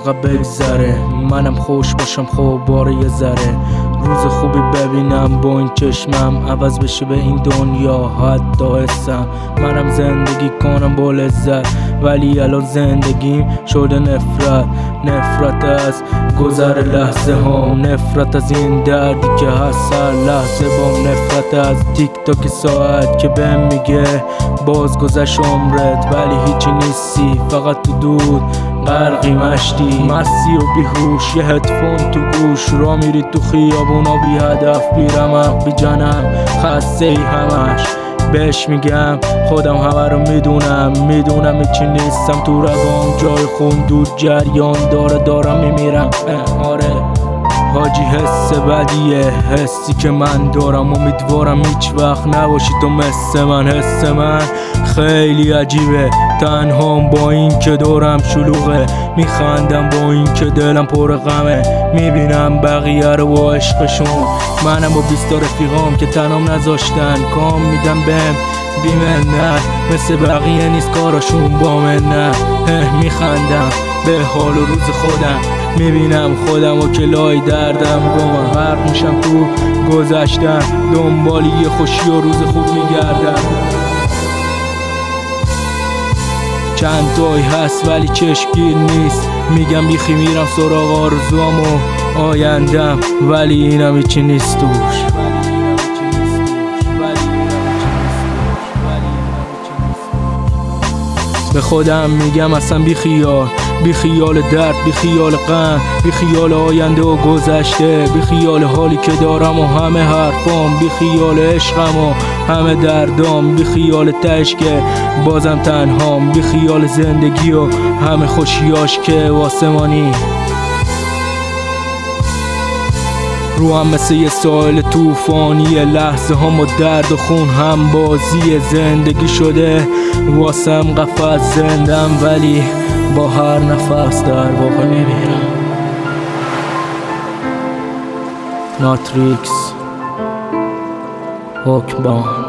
فقط بگذره، منم خوش باشم خب باره یه ذره. روز خوبی ببینم با این چشمم، عوض بشه به این دنیا حتی اسم. منم زندگی کنم با لذت، ولی الان زندگیم شده نفرت از گذر لحظه هم، نفرت از این دردی که هست هر لحظه بام، نفرت از تیک تاک ساعت که بهم میگه باز گذشت عمرت ولی هیچی نیستی، فقط تو دود غرقی مشتی، مستی و بیهوش، یه هدفون تو گوش، را میری تو خیابونا بی هدف، بی رمق بی جنم، خسته ای همش. بهش میگم خودم همه رو میدونم هیچی نیستم، تو روام جای خون دود جریان دارم میمیرم. آره حاجی حس بدیه، حسی که من دارم، امیدوارم هیچ وقت نباشی تو مثل من. حس من خیلی عجیبه، تنهام با این که دورم شلوغه، میخندم با این که دلم پر غمه، میبینم بقیه رو با عشقشون، منم با 20 رفیقام که تنهام نذاشتن، کام میدم بهم بی منت، مثل بقیه نیست کاراشون با منت. میخندم به حال و روز خودم، میبینم خودم و که لای دردم گمم، غرق میشم تو گذشتن، دنبال یه خوشی و روز خوب میگردم. چند تایی هست ولی چشمگیر نیست، میگم بیخی میرم سراغ آرزوام و آیندم، ولی اینم هیچی نیست توش. به خودم میگم اصلا بی خیال درد، بی خیال غم، بی خیال آینده و گذشته، بی خیال حالی که دارم و همه حرفام، بی خیال عشقم و همه دردام، بی خیال تهش که بازم تنهام، بی خیال زندگی و همه خوشیاش که واسمانی. رو هم مثل یه سایل توفانی، لحظه هم و درد و خون هم بازی زندگی شده واسم قفس، زندم ولی با هر نفس در واقع میمیرم. ناتریکس حکمبان.